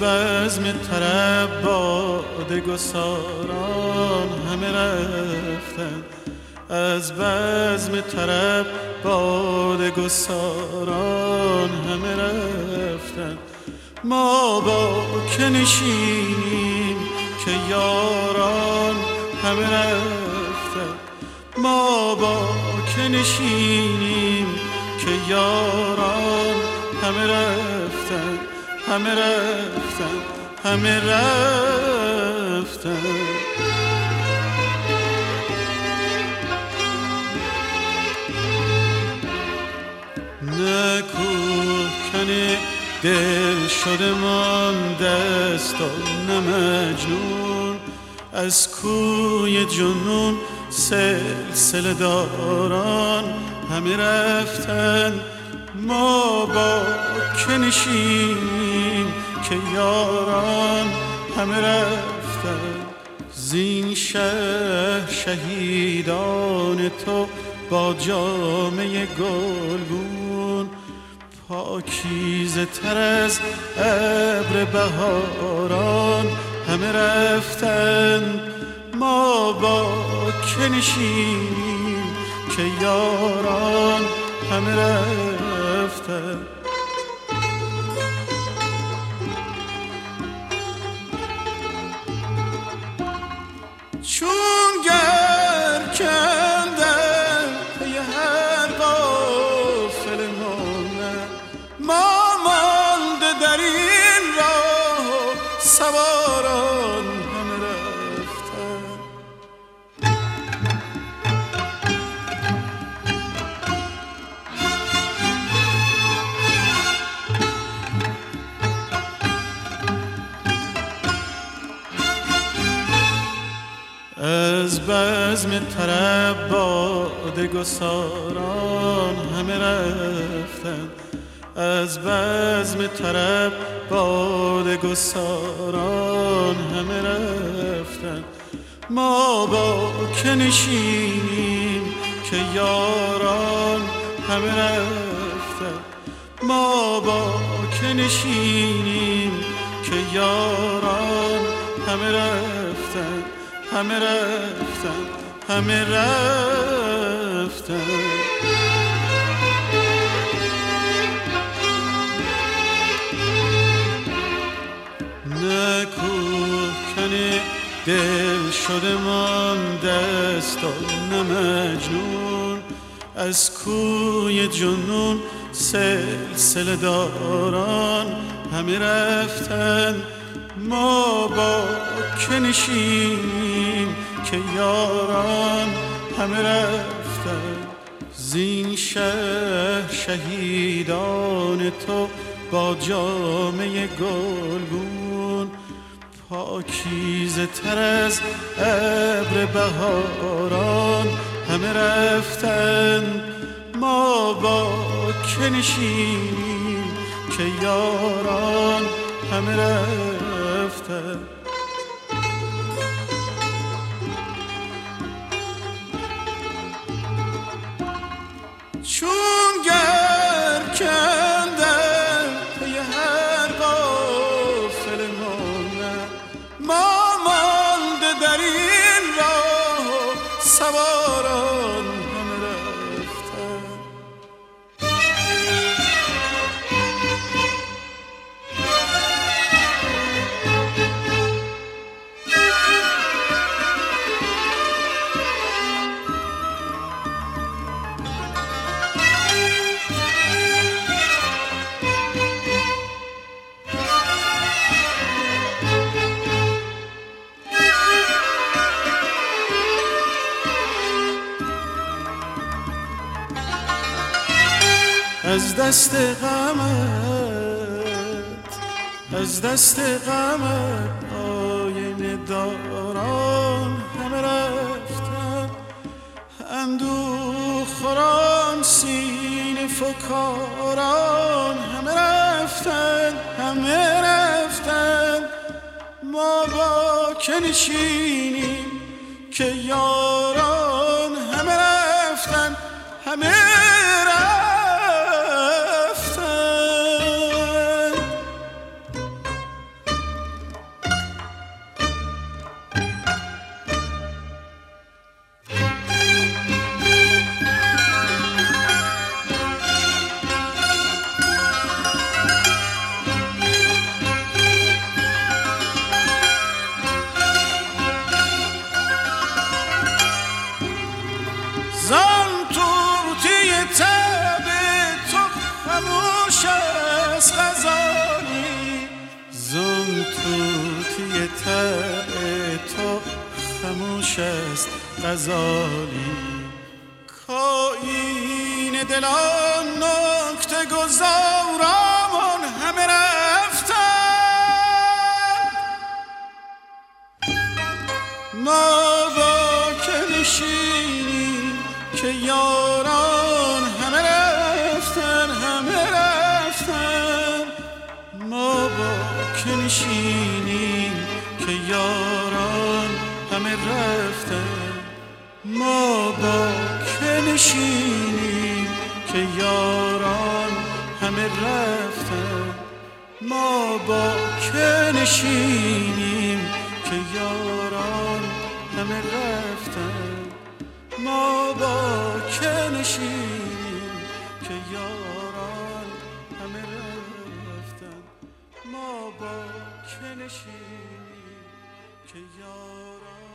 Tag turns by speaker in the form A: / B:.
A: بزم طرب باده گساران همه رفتن، از بزم طرب باده گساران همه رفتن. ما با که نشینیم که یاران همه رفتن، ما با که نشینیم که یاران همه رفتن، همه رفتن، همه رفتن. نه کوهکن دل شده من دستان، نه مجنون از کوی جنون سلسله داران همه رفتن. ما با که نشینیم که یاران همه رفتن. زین شهر شهیدان تو با جامه گلگون، پاکیزه تر از ابر بهاران همه رفتن. ما با که نشینیم که یاران همه رفتن. چون گرکندن پی هر غافل مانده، ما مانده در این راه و سواران همه رفتن. از بزم طرب باده گساران همه رفتن، از بزم طرب باده گساران همه رفتن. ما با که نشینیم که یاران همه رفتن، ما با که نشینیم که یاران همه رفتن، همه رفتن، همه رفتن. نه کوهکن دل شده من دستان، نه مجنون از کوی جنون سلسله داران همه رفتن. ما با که نشینیم که یاران همه رفتن. زین شهر شهیدان تو با جامه گلگون، پاکیزه تر از ابر بهاران همه رفتن. ما با که نشینیم که یاران همه رفتن. چون گرکندن پی هر غافل مانده، ما مانده در این راه و سواران همه رفتن. از دست غمت، از دست غمت آینه داران همه رفتن. اندوه خوران سینه فکاران همه رفتن، همه رفتن. ما با که نشینیم که یاران همه رفتن، همه رفتن. طبع تو خموش است غزالی. کاین دلان نکته گذاران همه رفتن، ما با که نشینیم که یاران همه رفتن، همه رفتن. ما با که نشینیم که یاران همه رفتن، ما با که نشینیم که یاران همه رفتن، ما با که نشینیم که یاران همه رفتن، ما با که نشینیم که یاران همه رفتن، ما با که نشینیم که یاران